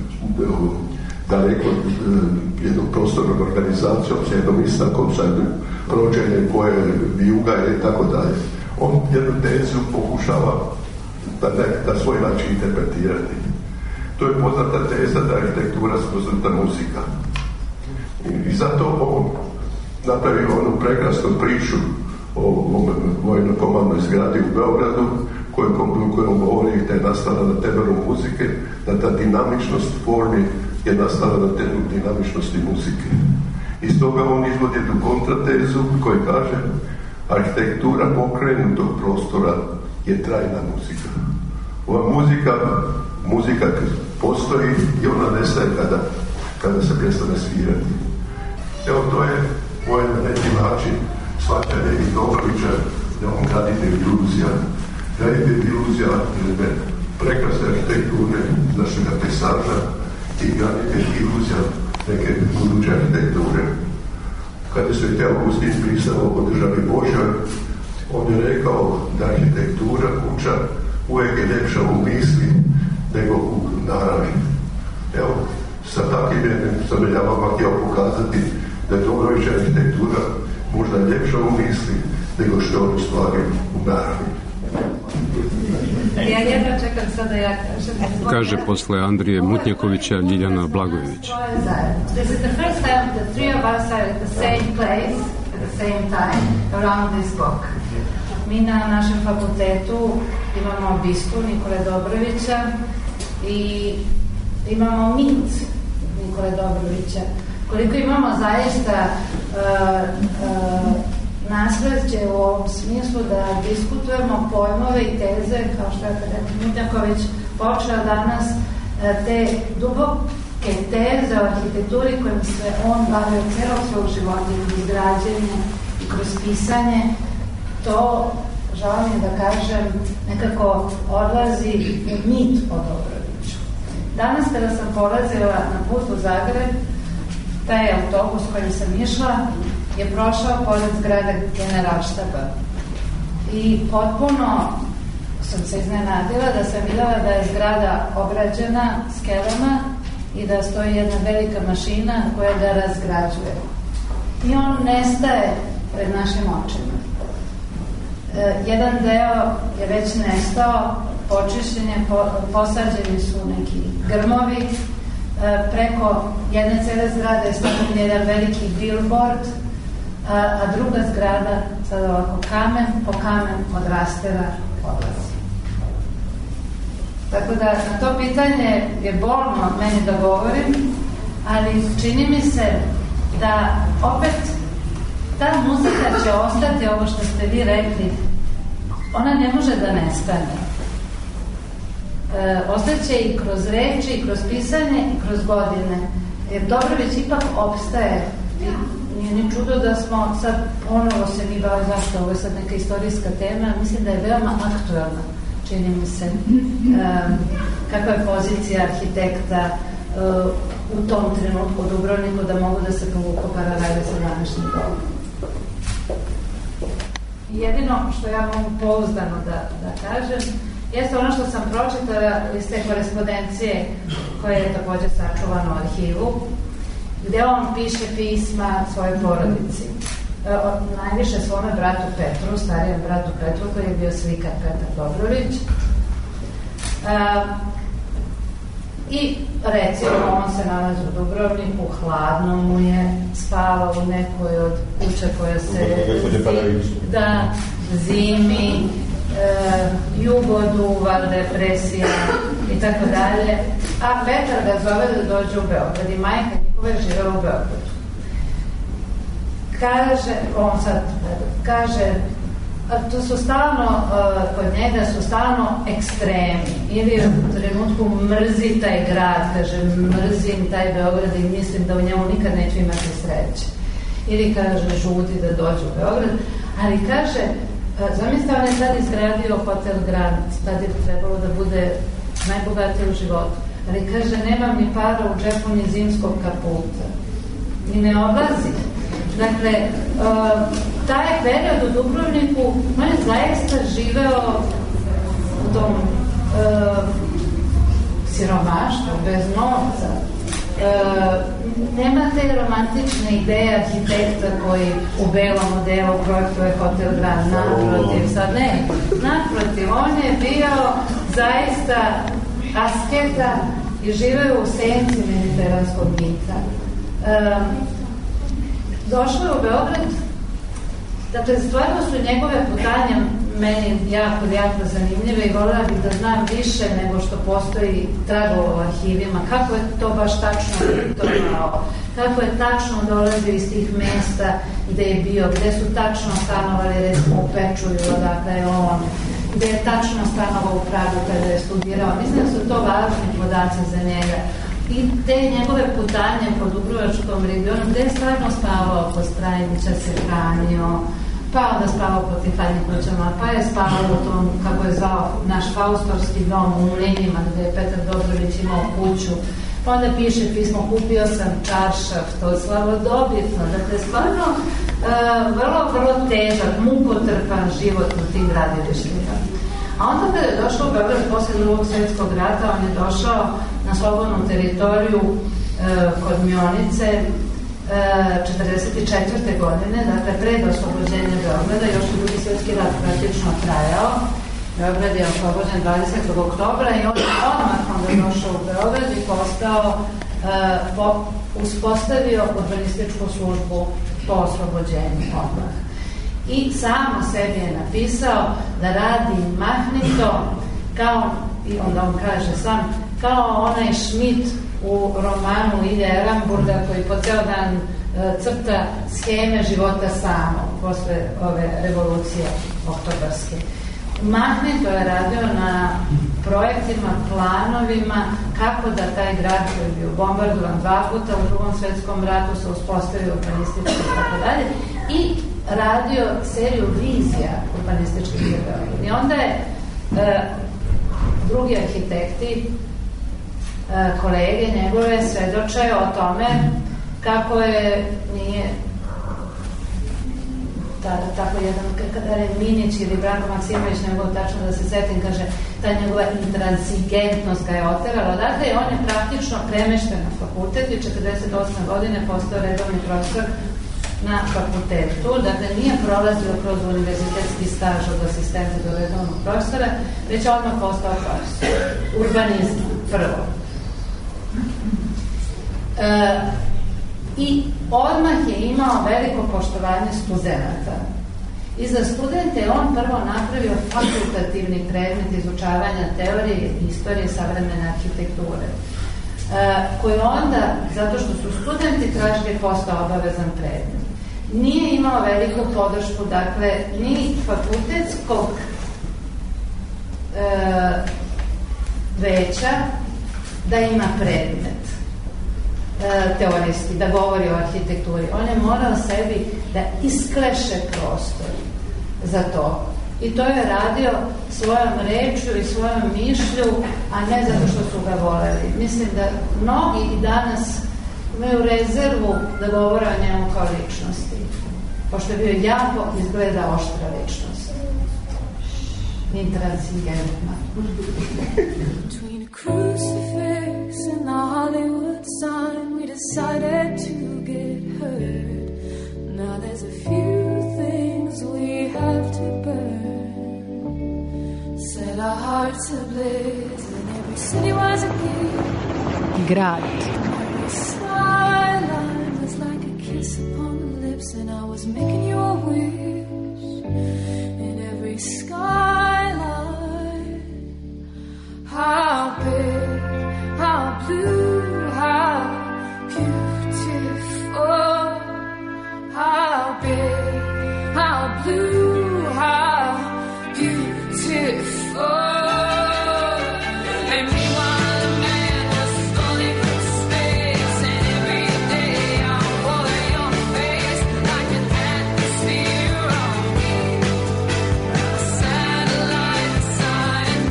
daleko jednom prostornom organizacijom, sa jednom istankom, sa jednom prođenjem koje vijuga i tako dalje. On jednu tezu pokušava da, ne, da svoj način interpretirati. To je poznata teza da arhitektura smrznuta muzika. I, i zato on napravio onu prekrasnu priču o, o vojno-komandnoj zgradi u Beogradu, kojom koju govori da je nastala na temelju muzike, da ta dinamičnost formi je nastala na temelju dinamičnosti muzike. Iz toga on izvodi tu kontratezu koji kaže arhitektura pokrenutog prostora je trajna muzika. Ova muzika, muzika postoji i ona nestaje kada, kada se prestane svirati. Evo, to je moj na neki način shvaćanje i Dobrovića, da on graditelj iluzija. Graditelj iluzija ili prekrasne arhitekture našega pesaža i graditelj iluzija neke buduće arhitekture. Kada se je Augustin pisao o državi Božoj, on je rekao da arhitektura kuća uvijek je ljepša u misli nego u naravi. Evo, sa takvim jednim sam ja vama htio pokazati da je Dobrovića arhitektura možda ljepša u misli nego što on u stvari u naravi.
Ja jedno čekam sada ja kažem.
Kaže posle Andrije Mutnjakovića Ljiljana Blagojević.
This is the first time the three of us are at the same place at the same time around this book. Mi na našem fakultetu imamo bistu Nikole Dobrovića i imamo mit Nikole Dobrovića. Koliko imamo zaista uh, uh, nasleđe u ovom smislu da diskutujemo pojmove i teze, kao što je Mutnjaković počeo danas, te duboke teze o arhitekturi kojim se on bavio celog svog života i kroz građenje i kroz pisanje, to, žao mi da kažem, nekako odlazi u mit o Dobroviću. Danas kada sam polazila na put u Zagreb, taj autobus kojim sam išla je prošao pored zgrade Generalštaba i potpuno sam se iznenadila da sam videla da je zgrada ograđena skelama i da stoji jedna velika mašina koja ga razgrađuje. I on nestaje pred našim očima. E, jedan deo je već nestao, počišćen je, po, posađeni su neki grmovi, e, preko jedne cele zgrade je stavljen jedan veliki billboard, A, a druga zgrada, sad ovako kamen po kamen od rastera odlazi. Tako da na to pitanje je bolno meni da govorim, ali čini mi se da opet ta muzika će ostati, ovo što ste vi rekli, ona ne može da nestane. E, ostaće i kroz reči, i kroz pisanje, i kroz godine. Jer Dobrović ipak opstaje. Nije ni čudo da smo sad ponovo se mi bavili, zašto ovo je sad neka istorijska tema, mislim da je veoma aktuelna, čini mi se, um, kakva je pozicija arhitekta uh, u tom trenutku u Dubrovniku, da mogu da se povuku paralele sa današnjim dobom. jedino što ja mogu pouzdano da, da kažem jeste ono što sam pročitala iz te korespondencije koja je također sačuvana u arhivu, gde on piše pisma svojoj porodici. E, najviše svome bratu Petru, starijem bratu Petru, koji je bio slikar Petar Dobrović. E, I recimo on se nalazi u Dubrovniku, hladno mu je, spava u nekoj od kuća koja se da zimi, e, jugoduva, depresija i tako dalje. A Petar ga zove da dođe u Beograd i majka njihova je živela u Beogradu. Kaže, on sad kaže, a to su stalno, uh, kod njega su stalno ekstremi. Ili u trenutku mrzi taj grad, kaže, mrzim taj Beograd i mislim da u njemu nikad neću imati sreće. Ili kaže, žudi da dođe u Beograd. Ali kaže, uh, zamislite, on je tad izgradio hotel Grand, tad je trebalo da bude najbogatiji u životu. Ali kaže, nemam ni para u džepu ni zimskog kaputa. I ne odlazi. Dakle, uh, taj period u Dubrovniku, on je zaista živeo u tom uh, siromaštvu, bez novca. Uh, nema te romantične ideje arhitekta koji u belom modelu projektuje hotel Grand, naprotiv, sad ne, naprotiv, on je bio zaista asketa i živeo u senci mediteranskog mita. Um, Došao je u Beograd, dakle, stvarno su njegove putanje meni jako, jako zanimljive i voljela bih da znam više nego što postoji tragova u arhivima, kako je to baš tačno putovao, kako je tačno dolazio iz tih mesta gde je bio, gde su tačno stanovali, recimo u Pečuju, odakle je on, gde je tačno stanovao u Pragu kada je studirao. Mislim da su to važni podaci za njega. I te njegove putanje po Dubrovačkom regionu, gde je stvarno spavao kod Strajnića, se hranio, pa onda spavao po tim hladnim kućama, pa je spavao u tom, kako je zvao, naš faustorski dom u Mlinima, gde je Petar Dobrović imao kuću, pa onda piše pismo, kupio sam čaršaf, to je slavodobitno, dakle, stvarno uh, vrlo, vrlo težak, mukotrpan život u tim gradilištima. A onda kada je došao u Beograd posle drugog svjetskog rata, on je došao na slobodnu teritoriju e, kod Mionice e, četrdeset četvrte godine, dakle pred oslobođenje Beograda, još je drugi svjetski rat praktično trajao. Beograd je oslobođen dvadesetog oktobra i on je odmah onda došao u Beograd i postao, e, po, uspostavio urbanističku službu po oslobođenju odmah. I samo sebi je napisao da radi mahnito, kao, i onda on kaže sam, kao onaj Schmidt u romanu Ilje Ehrenburga koji po ceo dan e, crta scheme života samo posle ove revolucije oktobarske. Mahnito je radio na projektima, planovima kako da taj grad koji je bio bombardovan dva puta u drugom svjetskom ratu se uspostavio urbanistički i tako dalje i radio seriju vizija urbanističkih za Beograd. I onda je e, drugi arhitekti, e, kolege njegove svedočaju o tome kako je nije tada tako jedan, kada je Minić ili Branko Maksimović, ne mogu tačno da se setim, kaže, ta njegova intransigentnost ga je oterala. Dakle, on je praktično premešten na fakultet i četrdeset osme godine postao redovni profesor na fakultetu, dakle nije prolazio kroz univerzitetski staž od asistenta do redovnog profesora, već odmah postao profesor urbanizma prvo. E, I odmah je imao veliko poštovanje studenta. I za studente je on prvo napravio fakultativni predmet izučavanja teorije i istorije savremene arhitekture, e, koji onda, zato što su studenti tražili, postao obavezan predmet. Nije imao veliku podršku, dakle, ni fakultetskog e, veća da ima predmet e, teorijski, da govori o arhitekturi. On je morao sebi da iskleše prostor za to. I to je radio svojom rečju i svojom mišlju, a ne zato što su ga voleli. Mislim da mnogi i danas imaju rezervu da govore o njemu kao ličnosti. pošto je bio jako izgleda oštra ličnost. Intransigentna.
Between a crucifix and the Hollywood sign, we decided to get hurt. Now there's a few things we have to burn. Set our hearts ablaze, and every city was a gift.
Grad.
Every skyline was like a kiss upon the lips, and I was making you a wish. In every skyline, how big, how blue, how beautiful. How big, how blue, how beautiful. And meanwhile, a man was falling from space, and every day I wore your face like an atmosphere on me, a satellite inside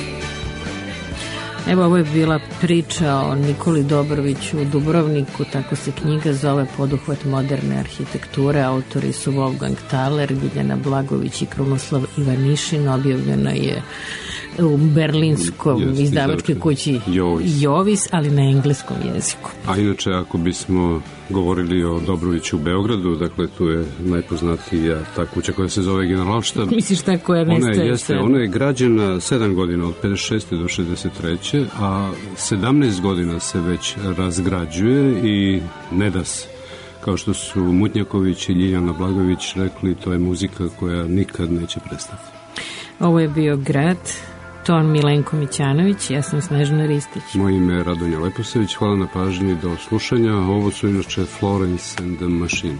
me.
Evo, ovo je bila priča o Nikoli Dobroviću u Dubrovniku, tako se knjiga zove, Poduhvat moderne arhitekture. Autori su Wolfgang Thaler, Biljana Blagović i Krunoslav Ivanišin. Objavljena je u berlinskom
Jeste,
izdavačkoj kući
Jovis.
Jovis, ali na engleskom jeziku.
A inače, ako bismo govorili o Dobroviću u Beogradu, dakle tu je najpoznatija ta kuća koja se zove Generalštab.
Misliš ta koja nestaje?
Ona je, jeste, ona je građena sedam godina, od pedeset šeste do šezdeset treće, a sedamnaest godina se već razgrađuje i ne da se. Kao što su Mutnjaković i Ljiljana Blagović rekli, to je muzika koja nikad neće prestati.
Ovo je bio Grad, ton Milenko Mićanović, ja sam Snežana Ristić.
Moje ime je Radonja Leposević, hvala na pažnji, do slušanja. Ovo su inače Florence and the Machine.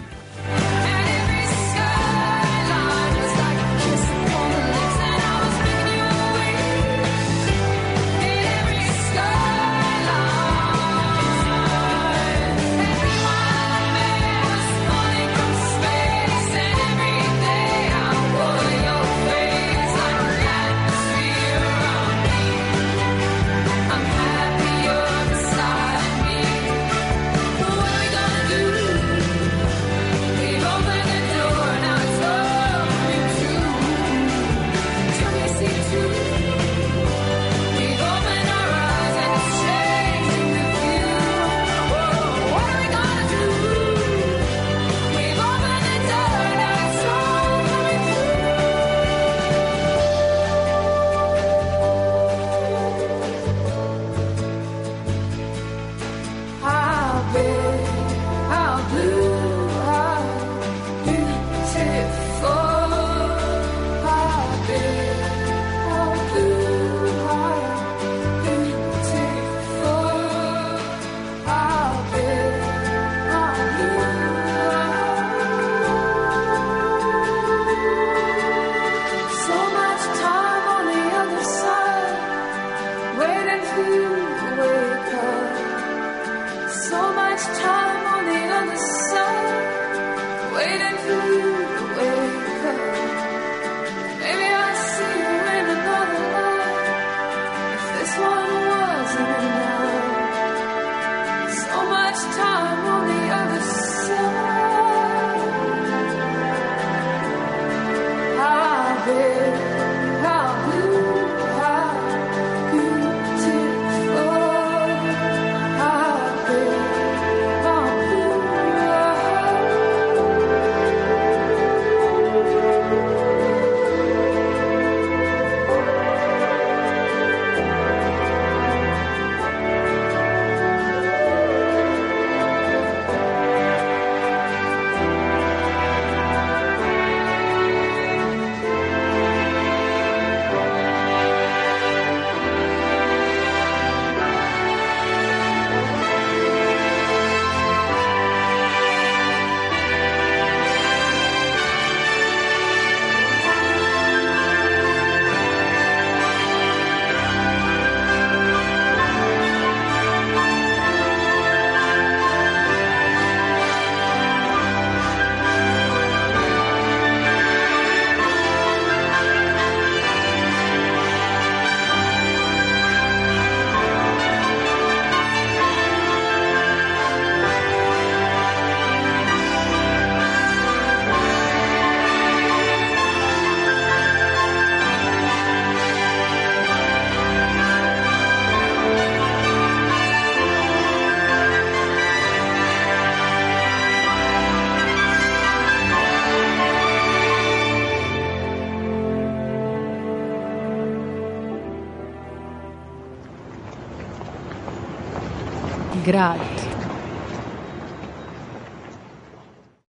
grad